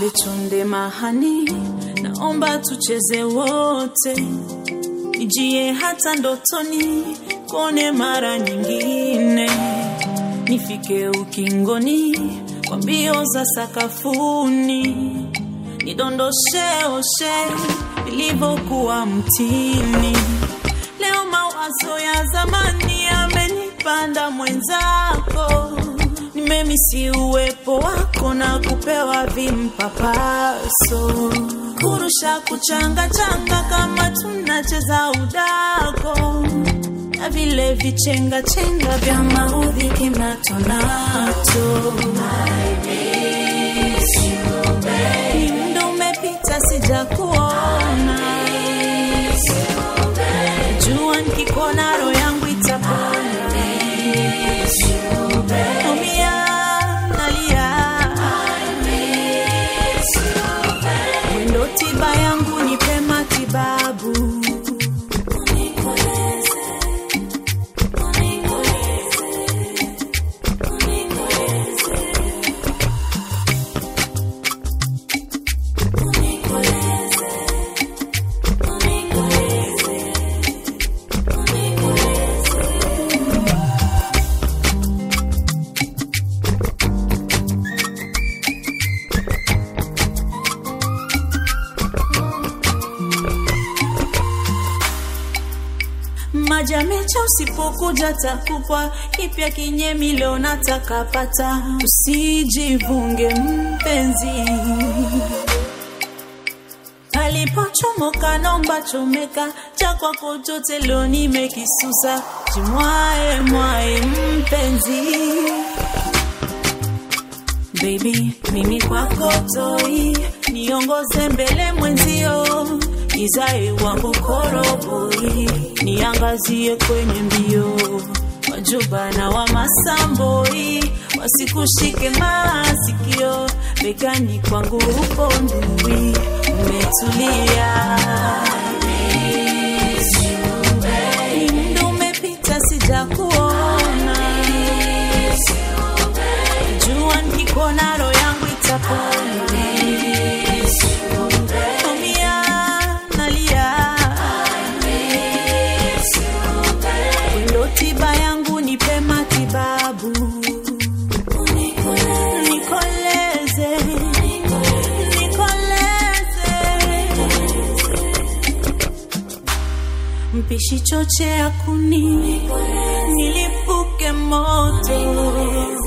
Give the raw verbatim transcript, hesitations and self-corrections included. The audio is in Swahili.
Chonde chonde mahani, naomba tucheze wote, nijie hata ndotoni, kone mara nyingine, nifike ukingoni, kwa mbio za sakafuni, nidondoshe oshe, ilivyokuwa mtini. Leo mawazo ya zamani yamenipanda mwenzako, nimemisi uwepo wako na kupewa vimpapaso, kurusha kuchanga changa kama tunacheza udako, na vile vichenga chenga vya maudhi kinatonato. I miss you baby, ndo umepita sijakuona, jua nikikuona roho yangu itapona. Tiba yangu nipe matibabu, unikoleze, unikoleze, unikoleze, unikoleze, unikoleze, majamecha usipokuja takupa, kipya kinyemi leo nataka pata, usijivunge mpenzi, palipochomoka nomba chomeka, chakwa kochote leo nimekisusa, jimwae mwae mpenzi. Baby, mimi kwako toi, niongoze mbele mwenzio, izae wangu koroboi, niangazie kwenye mbio, wajuba na wa masamboi, wasikushike masikio, begani kwangu upo ndui, umetulia. Ndo umepita sijakuona, jua nikikuona roho yangu itapona. Tiba yangu nipe matibabu, unikoleze, unikoleze, mpishi chochea kuni, nilipuke moto.